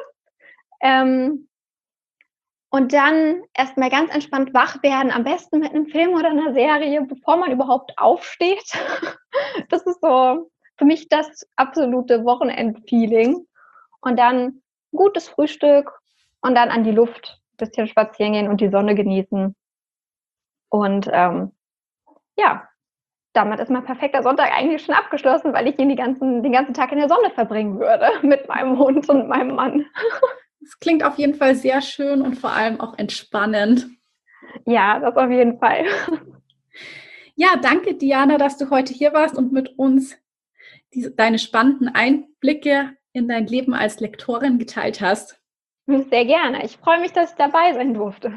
Und dann erstmal ganz entspannt wach werden, am besten mit einem Film oder einer Serie, bevor man überhaupt aufsteht. Das ist so für mich das absolute Wochenend-Feeling. Und dann gutes Frühstück und dann an die Luft, ein bisschen spazieren gehen und die Sonne genießen. Und ja, damit ist mein perfekter Sonntag eigentlich schon abgeschlossen, weil ich ihn den ganzen Tag in der Sonne verbringen würde mit meinem Hund und meinem Mann. Es klingt auf jeden Fall sehr schön und vor allem auch entspannend. Ja, das auf jeden Fall. Ja, danke Diana, dass du heute hier warst und mit uns deine spannenden Einblicke in dein Leben als Lektorin geteilt hast. Sehr gerne. Ich freue mich, dass ich dabei sein durfte.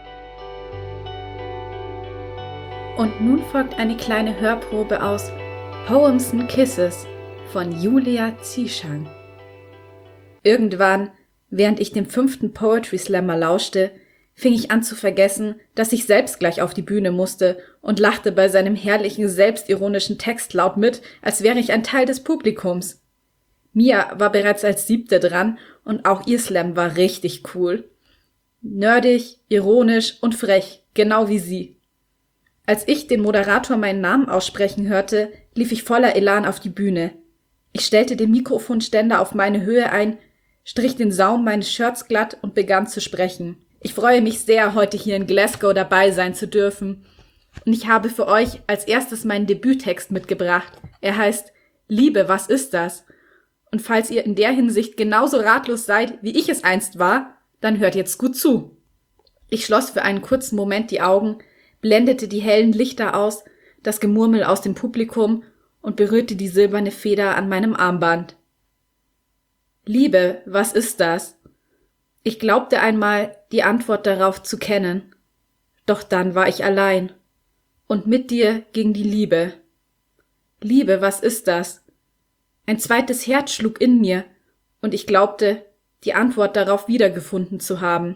Und nun folgt eine kleine Hörprobe aus Poems and Kisses von Julia Zieschang. Irgendwann, während ich dem 5. Poetry Slammer lauschte, fing ich an zu vergessen, dass ich selbst gleich auf die Bühne musste und lachte bei seinem herrlichen, selbstironischen Text laut mit, als wäre ich ein Teil des Publikums. Mia war bereits als 7. dran und auch ihr Slam war richtig cool. Nerdig, ironisch und frech, genau wie sie. Als ich den Moderator meinen Namen aussprechen hörte, lief ich voller Elan auf die Bühne. Ich stellte den Mikrofonständer auf meine Höhe ein, strich den Saum meines Shirts glatt und begann zu sprechen. Ich freue mich sehr, heute hier in Glasgow dabei sein zu dürfen. Und ich habe für euch als erstes meinen Debüttext mitgebracht. Er heißt Liebe, was ist das? Und falls ihr in der Hinsicht genauso ratlos seid, wie ich es einst war, dann hört jetzt gut zu. Ich schloss für einen kurzen Moment die Augen, blendete die hellen Lichter aus, das Gemurmel aus dem Publikum und berührte die silberne Feder an meinem Armband. Liebe, was ist das? Ich glaubte einmal, die Antwort darauf zu kennen. Doch dann war ich allein. Und mit dir ging die Liebe. Liebe, was ist das? Ein zweites Herz schlug in mir, und ich glaubte, die Antwort darauf wiedergefunden zu haben.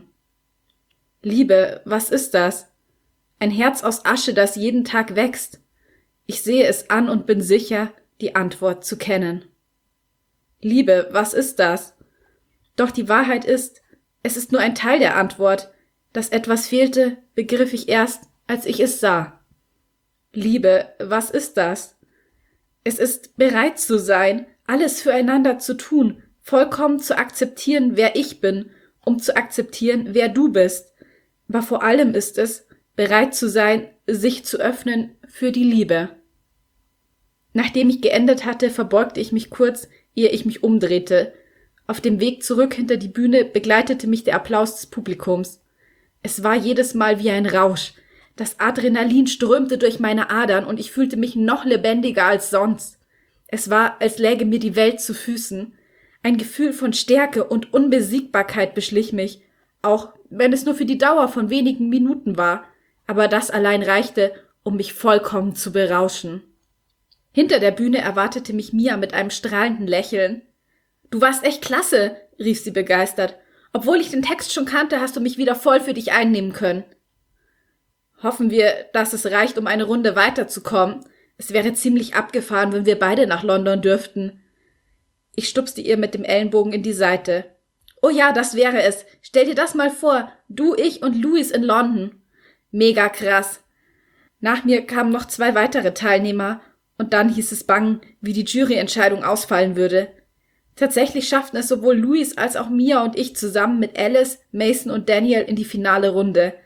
Liebe, was ist das? Ein Herz aus Asche, das jeden Tag wächst. Ich sehe es an und bin sicher, die Antwort zu kennen. Liebe, was ist das? Doch die Wahrheit ist, es ist nur ein Teil der Antwort. Dass etwas fehlte, begriff ich erst, als ich es sah. Liebe, was ist das? Es ist bereit zu sein, alles füreinander zu tun, vollkommen zu akzeptieren, wer ich bin, um zu akzeptieren, wer du bist. Aber vor allem ist es, bereit zu sein, sich zu öffnen für die Liebe. Nachdem ich geendet hatte, verbeugte ich mich kurz, ehe ich mich umdrehte. Auf dem Weg zurück hinter die Bühne begleitete mich der Applaus des Publikums. Es war jedes Mal wie ein Rausch. Das Adrenalin strömte durch meine Adern und ich fühlte mich noch lebendiger als sonst. Es war, als läge mir die Welt zu Füßen. Ein Gefühl von Stärke und Unbesiegbarkeit beschlich mich, auch wenn es nur für die Dauer von wenigen Minuten war. Aber das allein reichte, um mich vollkommen zu berauschen. Hinter der Bühne erwartete mich Mia mit einem strahlenden Lächeln. »Du warst echt klasse«, rief sie begeistert. »Obwohl ich den Text schon kannte, hast du mich wieder voll für dich einnehmen können.« »Hoffen wir, dass es reicht, um eine Runde weiterzukommen. Es wäre ziemlich abgefahren, wenn wir beide nach London dürften.« Ich stupste ihr mit dem Ellenbogen in die Seite. »Oh ja, das wäre es. Stell dir das mal vor. Du, ich und Louis in London. Mega krass.« Nach mir kamen noch 2 weitere Teilnehmer und dann hieß es bangen, wie die Juryentscheidung ausfallen würde. Tatsächlich schafften es sowohl Louis als auch Mia und ich zusammen mit Alice, Mason und Daniel in die finale Runde.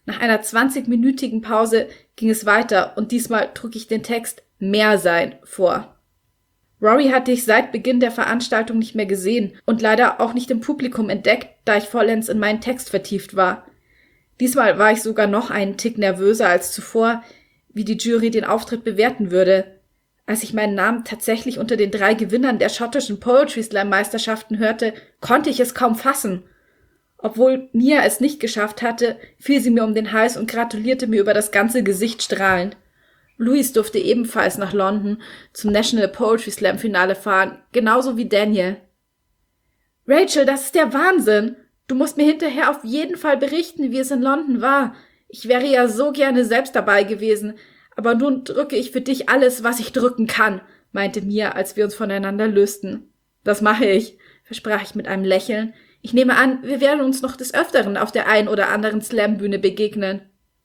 Nach einer 20-minütigen Pause ging es weiter und diesmal trug ich den Text Mehr sein vor. Rory hatte ich seit Beginn der Veranstaltung nicht mehr gesehen und leider auch nicht im Publikum entdeckt, da ich vollends in meinen Text vertieft war. Diesmal war ich sogar noch einen Tick nervöser als zuvor, wie die Jury den Auftritt bewerten würde. Als ich meinen Namen tatsächlich unter den 3 Gewinnern der schottischen Poetry Slam Meisterschaften hörte, konnte ich es kaum fassen. Obwohl Mia es nicht geschafft hatte, fiel sie mir um den Hals und gratulierte mir über das ganze Gesicht strahlend. Louis durfte ebenfalls nach London zum National Poetry Slam Finale fahren, genauso wie Daniel. Rachel, das ist der Wahnsinn! Du musst mir hinterher auf jeden Fall berichten, wie es in London war. Ich wäre ja so gerne selbst dabei gewesen, aber nun drücke ich für dich alles, was ich drücken kann, meinte Mia, als wir uns voneinander lösten. Das mache ich, versprach ich mit einem Lächeln. Ich nehme an, wir werden uns noch des Öfteren auf der ein oder anderen Slam-Bühne begegnen.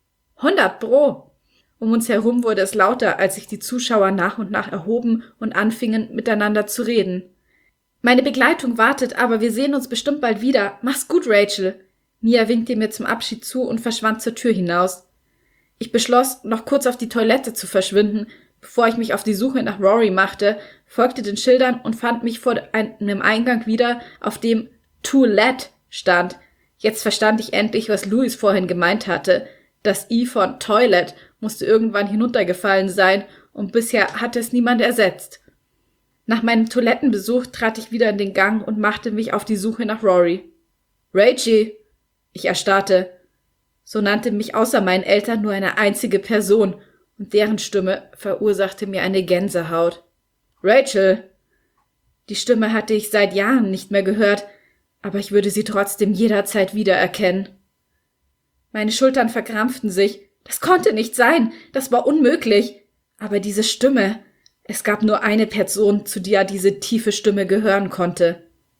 100%! Um uns herum wurde es lauter, als sich die Zuschauer nach und nach erhoben und anfingen, miteinander zu reden. Meine Begleitung wartet, aber wir sehen uns bestimmt bald wieder. Mach's gut, Rachel. Mia winkte mir zum Abschied zu und verschwand zur Tür hinaus. Ich beschloss, noch kurz auf die Toilette zu verschwinden, bevor ich mich auf die Suche nach Rory machte, folgte den Schildern und fand mich vor einem Eingang wieder, auf dem To Let stand. Jetzt verstand ich endlich, was Louis vorhin gemeint hatte. Das I von Toilet musste irgendwann hinuntergefallen sein und bisher hatte es niemand ersetzt. Nach meinem Toilettenbesuch trat ich wieder in den Gang und machte mich auf die Suche nach Rory. Rachie! Ich erstarrte. So nannte mich außer meinen Eltern nur eine einzige Person und deren Stimme verursachte mir eine Gänsehaut. Rachel! Die Stimme hatte ich seit Jahren nicht mehr gehört, aber ich würde sie trotzdem jederzeit wiedererkennen. Meine Schultern verkrampften sich. Das konnte nicht sein, das war unmöglich. Aber diese Stimme, es gab nur eine Person, zu der diese tiefe Stimme gehören konnte.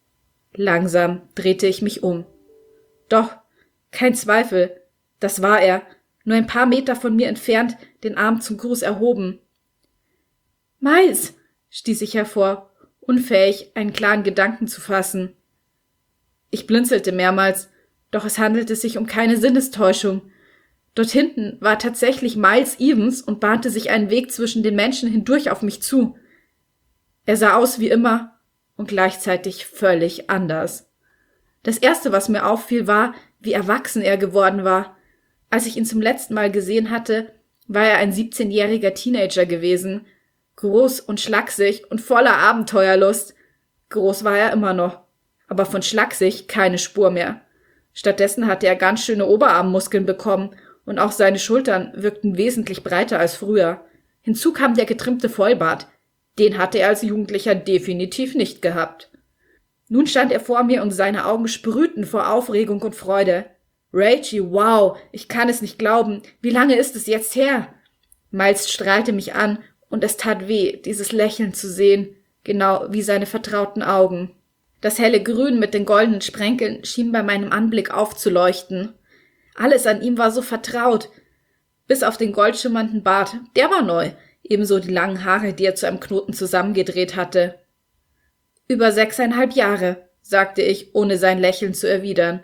Langsam drehte ich mich um. Doch, kein Zweifel, das war er, nur ein paar Meter von mir entfernt, den Arm zum Gruß erhoben. Miles, stieß ich hervor, unfähig, einen klaren Gedanken zu fassen. Ich blinzelte mehrmals, doch es handelte sich um keine Sinnestäuschung. Dort hinten war tatsächlich Miles Evans und bahnte sich einen Weg zwischen den Menschen hindurch auf mich zu. Er sah aus wie immer und gleichzeitig völlig anders. Das Erste, was mir auffiel, war, wie erwachsen er geworden war. Als ich ihn zum letzten Mal gesehen hatte, war er ein 17-jähriger Teenager gewesen, groß und schlaksig und voller Abenteuerlust. Groß war er immer noch, aber von schlaksig keine Spur mehr. Stattdessen hatte er ganz schöne Oberarmmuskeln bekommen und auch seine Schultern wirkten wesentlich breiter als früher. Hinzu kam der getrimmte Vollbart. Den hatte er als Jugendlicher definitiv nicht gehabt. Nun stand er vor mir und seine Augen sprühten vor Aufregung und Freude. Rachie, wow, ich kann es nicht glauben. Wie lange ist es jetzt her? Miles strahlte mich an und es tat weh, dieses Lächeln zu sehen, genau wie seine vertrauten Augen. Das helle Grün mit den goldenen Sprenkeln schien bei meinem Anblick aufzuleuchten. Alles an ihm war so vertraut. Bis auf den goldschimmernden Bart, der war neu, ebenso die langen Haare, die er zu einem Knoten zusammengedreht hatte. Über 6,5 Jahre, sagte ich, ohne sein Lächeln zu erwidern.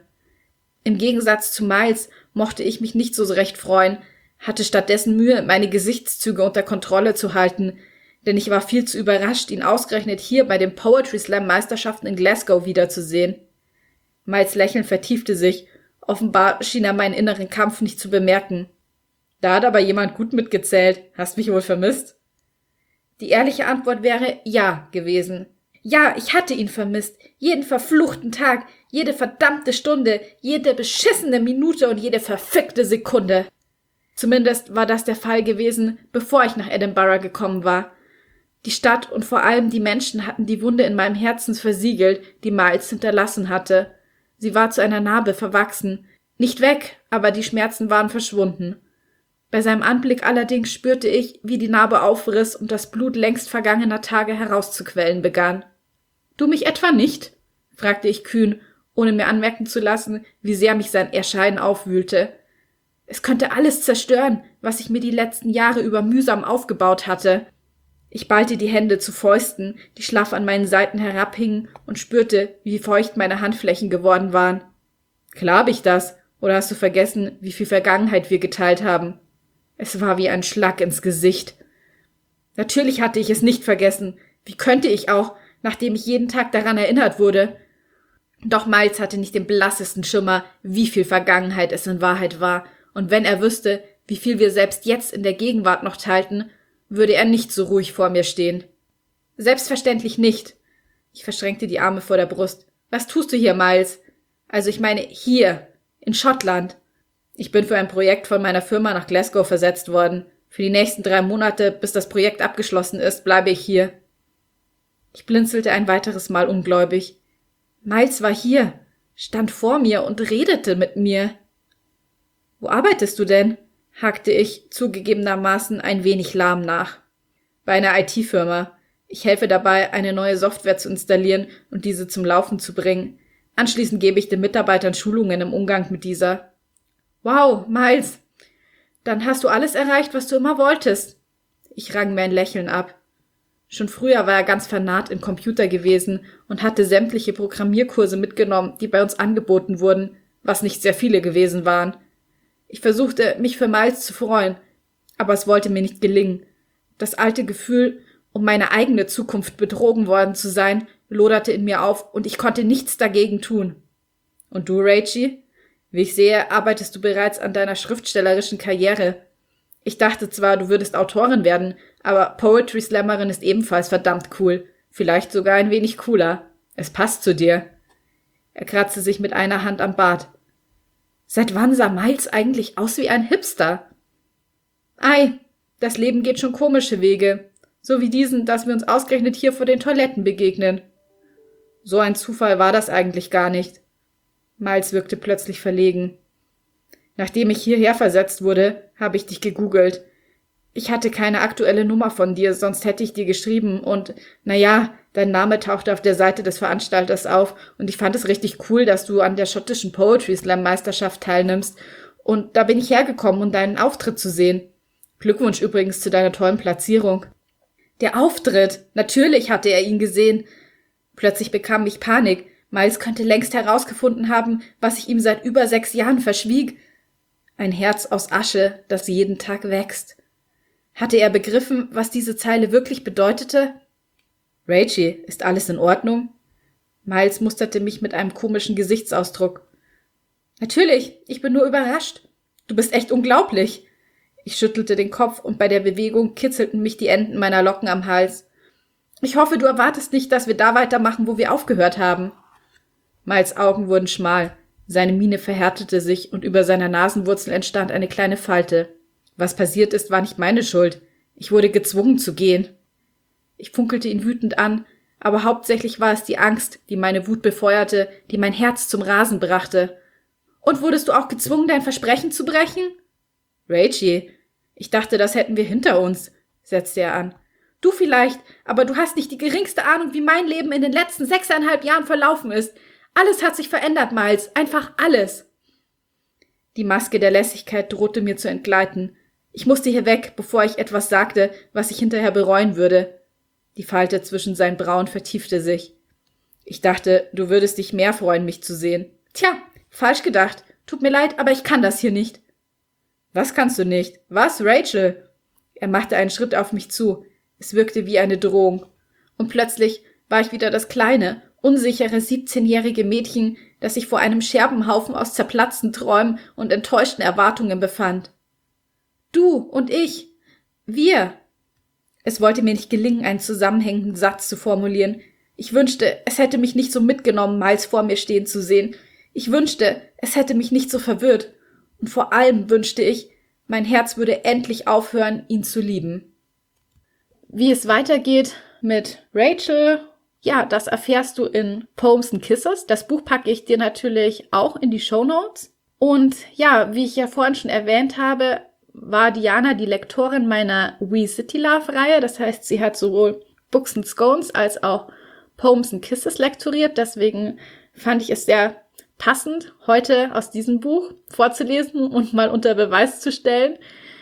Im Gegensatz zu Miles mochte ich mich nicht so recht freuen, hatte stattdessen Mühe, meine Gesichtszüge unter Kontrolle zu halten, denn ich war viel zu überrascht, ihn ausgerechnet hier bei den Poetry Slam Meisterschaften in Glasgow wiederzusehen. Miles Lächeln vertiefte sich, offenbar schien er meinen inneren Kampf nicht zu bemerken. Da hat aber jemand gut mitgezählt, hast mich wohl vermisst? Die ehrliche Antwort wäre ja gewesen. Ja, ich hatte ihn vermisst, jeden verfluchten Tag, jede verdammte Stunde, jede beschissene Minute und jede verfickte Sekunde. Zumindest war das der Fall gewesen, bevor ich nach Edinburgh gekommen war. Die Stadt und vor allem die Menschen hatten die Wunde in meinem Herzen versiegelt, die Miles hinterlassen hatte. Sie war zu einer Narbe verwachsen. Nicht weg, aber die Schmerzen waren verschwunden. Bei seinem Anblick allerdings spürte ich, wie die Narbe aufriss und das Blut längst vergangener Tage herauszuquellen begann. »Du mich etwa nicht?« fragte ich kühn, ohne mir anmerken zu lassen, wie sehr mich sein Erscheinen aufwühlte. Es könnte alles zerstören, was ich mir die letzten Jahre über mühsam aufgebaut hatte. Ich ballte die Hände zu Fäusten, die schlaff an meinen Seiten herabhingen, und spürte, wie feucht meine Handflächen geworden waren. »Klar hab ich das, Oder hast du vergessen, wie viel Vergangenheit wir geteilt haben? Es war wie ein Schlag ins Gesicht. Natürlich hatte ich es nicht vergessen. Wie könnte ich auch, nachdem ich jeden Tag daran erinnert wurde? Doch Miles hatte nicht den blassesten Schimmer, wie viel Vergangenheit es in Wahrheit war. Und wenn er wüsste, wie viel wir selbst jetzt in der Gegenwart noch teilten, würde er nicht so ruhig vor mir stehen. Selbstverständlich nicht. Ich verschränkte die Arme vor der Brust. Was tust du hier, Miles? Also ich meine hier, in Schottland. Ich bin für ein Projekt von meiner Firma nach Glasgow versetzt worden. Für die nächsten 3 Monate, bis das Projekt abgeschlossen ist, bleibe ich hier. Ich blinzelte ein weiteres Mal ungläubig. Miles war hier, stand vor mir und redete mit mir. Wo arbeitest du denn? Hakte ich zugegebenermaßen ein wenig lahm nach. Bei einer IT-Firma. Ich helfe dabei, eine neue Software zu installieren und diese zum Laufen zu bringen. Anschließend gebe ich den Mitarbeitern Schulungen im Umgang mit dieser. Wow, Miles, dann hast du alles erreicht, was du immer wolltest. Ich rang mir ein Lächeln ab. Schon früher war er ganz vernarrt in Computer gewesen und hatte sämtliche Programmierkurse mitgenommen, die bei uns angeboten wurden, was nicht sehr viele gewesen waren. Ich versuchte, mich für Miles zu freuen, aber es wollte mir nicht gelingen. Das alte Gefühl, um meine eigene Zukunft betrogen worden zu sein, loderte in mir auf und ich konnte nichts dagegen tun. Und du, Rachie? Wie ich sehe, arbeitest du bereits an deiner schriftstellerischen Karriere. Ich dachte zwar, du würdest Autorin werden, aber Poetry Slammerin ist ebenfalls verdammt cool. Vielleicht sogar ein wenig cooler. Es passt zu dir. Er kratzte sich mit einer Hand am Bart. Seit wann sah Miles eigentlich aus wie ein Hipster? Ei, das Leben geht schon komische Wege. So wie diesen, dass wir uns ausgerechnet hier vor den Toiletten begegnen. So ein Zufall war das eigentlich gar nicht. Miles wirkte plötzlich verlegen. Nachdem ich hierher versetzt wurde, habe ich dich gegoogelt. Ich hatte keine aktuelle Nummer von dir, sonst hätte ich dir geschrieben und, naja, dein Name tauchte auf der Seite des Veranstalters auf und ich fand es richtig cool, dass du an der schottischen Poetry Slam Meisterschaft teilnimmst und da bin ich hergekommen, um deinen Auftritt zu sehen. Glückwunsch übrigens zu deiner tollen Platzierung. Der Auftritt! Natürlich hatte er ihn gesehen. Plötzlich bekam ich Panik. Miles könnte längst herausgefunden haben, was ich ihm seit über 6 Jahren verschwieg. Ein Herz aus Asche, das jeden Tag wächst. Hatte er begriffen, was diese Zeile wirklich bedeutete? Rachie, ist alles in Ordnung? Miles musterte mich mit einem komischen Gesichtsausdruck. Natürlich, ich bin nur überrascht. Du bist echt unglaublich. Ich schüttelte den Kopf und bei der Bewegung kitzelten mich die Enden meiner Locken am Hals. Ich hoffe, du erwartest nicht, dass wir da weitermachen, wo wir aufgehört haben. Miles Augen wurden schmal. Seine Miene verhärtete sich und über seiner Nasenwurzel entstand eine kleine Falte. Was passiert ist, war nicht meine Schuld. Ich wurde gezwungen zu gehen. Ich funkelte ihn wütend an, aber hauptsächlich war es die Angst, die meine Wut befeuerte, die mein Herz zum Rasen brachte. Und wurdest du auch gezwungen, dein Versprechen zu brechen? Rachie, ich dachte, das hätten wir hinter uns, setzte er an. Du vielleicht, aber du hast nicht die geringste Ahnung, wie mein Leben in den letzten 6,5 Jahren verlaufen ist. Alles hat sich verändert, Miles, einfach alles. Die Maske der Lässigkeit drohte mir zu entgleiten. Ich musste hier weg, bevor ich etwas sagte, was ich hinterher bereuen würde. Die Falte zwischen seinen Brauen vertiefte sich. Ich dachte, du würdest dich mehr freuen, mich zu sehen. Tja, falsch gedacht. Tut mir leid, aber ich kann das hier nicht. Was kannst du nicht? Was, Rachel? Er machte einen Schritt auf mich zu. Es wirkte wie eine Drohung. Und plötzlich war ich wieder das kleine, unsichere 17-jährige Mädchen, das sich vor einem Scherbenhaufen aus zerplatzten Träumen und enttäuschten Erwartungen befand. Du und ich. Wir. Es wollte mir nicht gelingen, einen zusammenhängenden Satz zu formulieren. Ich wünschte, es hätte mich nicht so mitgenommen, Miles vor mir stehen zu sehen. Ich wünschte, es hätte mich nicht so verwirrt. Und vor allem wünschte ich, mein Herz würde endlich aufhören, ihn zu lieben. Wie es weitergeht mit Rachel, ja, das erfährst du in Poems and Kisses. Das Buch packe ich dir natürlich auch in die Shownotes. Und ja, wie ich ja vorhin schon erwähnt habe, war Diana die Lektorin meiner We City Love Reihe. Das heißt, sie hat sowohl Books and Scones als auch Poems and Kisses lektoriert. Deswegen fand ich es sehr passend, heute aus diesem Buch vorzulesen und mal unter Beweis zu stellen,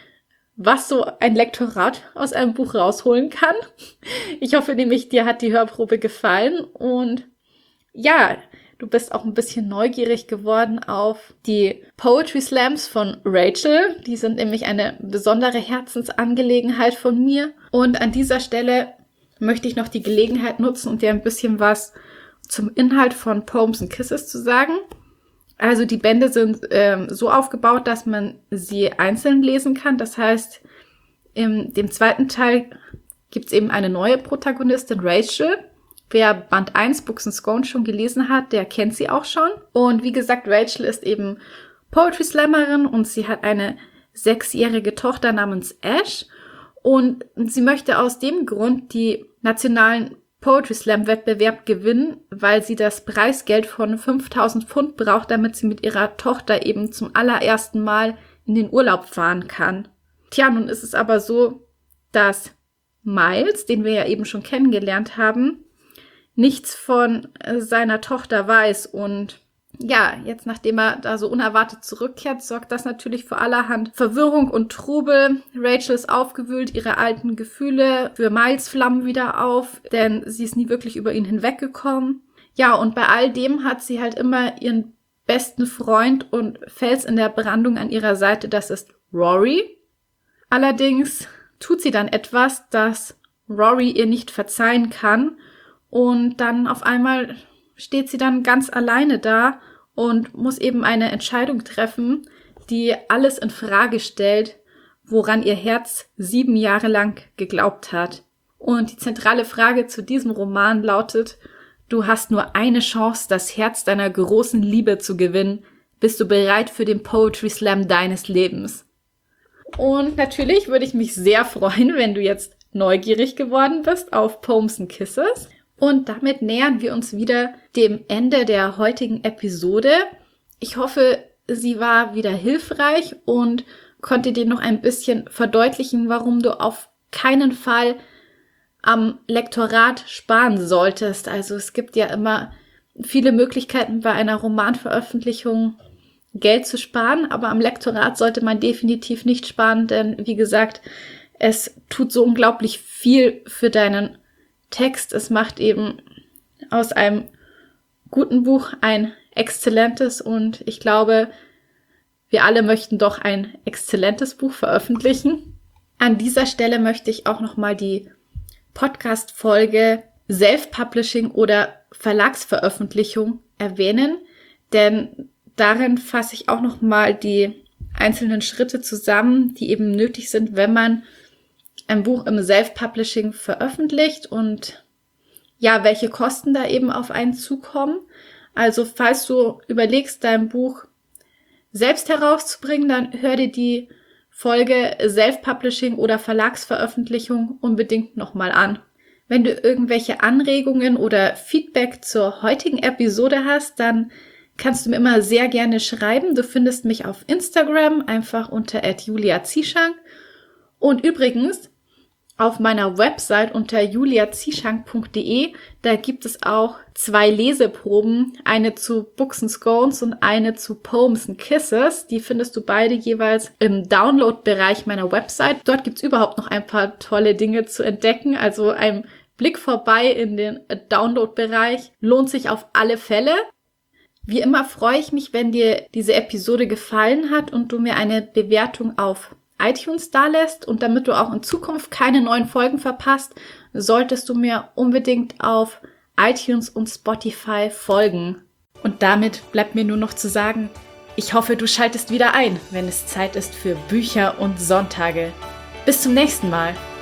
was so ein Lektorat aus einem Buch rausholen kann. Ich hoffe nämlich, dir hat die Hörprobe gefallen und ja, du bist auch ein bisschen neugierig geworden auf die Poetry Slams von Rachel. Die sind nämlich eine besondere Herzensangelegenheit von mir. Und an dieser Stelle möchte ich noch die Gelegenheit nutzen und dir ein bisschen was zum Inhalt von Poems and Kisses zu sagen. Also die Bände sind so aufgebaut, dass man sie einzeln lesen kann. Das heißt, in dem zweiten Teil gibt es eben eine neue Protagonistin, Rachel. Wer Band 1 Books and Scones schon gelesen hat, der kennt sie auch schon. Und wie gesagt, Rachel ist eben Poetry Slammerin und sie hat eine 6-jährige Tochter namens Ash. Und sie möchte aus dem Grund die nationalen Poetry Slam Wettbewerb gewinnen, weil sie das Preisgeld von 5.000 Pfund braucht, damit sie mit ihrer Tochter eben zum allerersten Mal in den Urlaub fahren kann. Tja, nun ist es aber so, dass Miles, den wir ja eben schon kennengelernt haben, nichts von seiner Tochter weiß. Und ja, jetzt nachdem er da so unerwartet zurückkehrt, sorgt das natürlich für allerhand Verwirrung und Trubel. Rachel ist aufgewühlt, ihre alten Gefühle für Miles flammen wieder auf, denn sie ist nie wirklich über ihn hinweggekommen. Ja, und bei all dem hat sie halt immer ihren besten Freund und Fels in der Brandung an ihrer Seite, das ist Rory. Allerdings tut sie dann etwas, das Rory ihr nicht verzeihen kann. Und dann auf einmal steht sie dann ganz alleine da und muss eben eine Entscheidung treffen, die alles in Frage stellt, woran ihr Herz 7 Jahre lang geglaubt hat. Und die zentrale Frage zu diesem Roman lautet: Du hast nur eine Chance, das Herz deiner großen Liebe zu gewinnen. Bist du bereit für den Poetry Slam deines Lebens? Und natürlich würde ich mich sehr freuen, wenn du jetzt neugierig geworden bist auf Poems and Kisses. Und damit nähern wir uns wieder dem Ende der heutigen Episode. Ich hoffe, sie war wieder hilfreich und konnte dir noch ein bisschen verdeutlichen, warum du auf keinen Fall am Lektorat sparen solltest. Also es gibt ja immer viele Möglichkeiten bei einer Romanveröffentlichung Geld zu sparen, aber am Lektorat sollte man definitiv nicht sparen, denn wie gesagt, es tut so unglaublich viel für deinen Text. Es macht eben aus einem guten Buch ein exzellentes und ich glaube, wir alle möchten doch ein exzellentes Buch veröffentlichen. An dieser Stelle möchte ich auch nochmal die Podcast-Folge Self-Publishing oder Verlagsveröffentlichung erwähnen, denn darin fasse ich auch nochmal die einzelnen Schritte zusammen, die eben nötig sind, wenn man ein Buch im Self-Publishing veröffentlicht und ja, welche Kosten da eben auf einen zukommen. Also falls du überlegst, dein Buch selbst herauszubringen, dann hör dir die Folge Self-Publishing oder Verlagsveröffentlichung unbedingt nochmal an. Wenn du irgendwelche Anregungen oder Feedback zur heutigen Episode hast, dann kannst du mir immer sehr gerne schreiben. Du findest mich auf Instagram einfach unter @juliazischank. Und übrigens, auf meiner Website unter juliazischank.de, da gibt es auch 2 Leseproben, eine zu Books and Scones und eine zu Poems and Kisses. Die findest du beide jeweils im Download-Bereich meiner Website. Dort gibt's überhaupt noch ein paar tolle Dinge zu entdecken, also ein Blick vorbei in den Download-Bereich lohnt sich auf alle Fälle. Wie immer freue ich mich, wenn dir diese Episode gefallen hat und du mir eine Bewertung auf iTunes dalässt. Und damit du auch in Zukunft keine neuen Folgen verpasst, solltest du mir unbedingt auf iTunes und Spotify folgen. Und damit bleibt mir nur noch zu sagen, ich hoffe, du schaltest wieder ein, wenn es Zeit ist für Bücher und Sonntage. Bis zum nächsten Mal.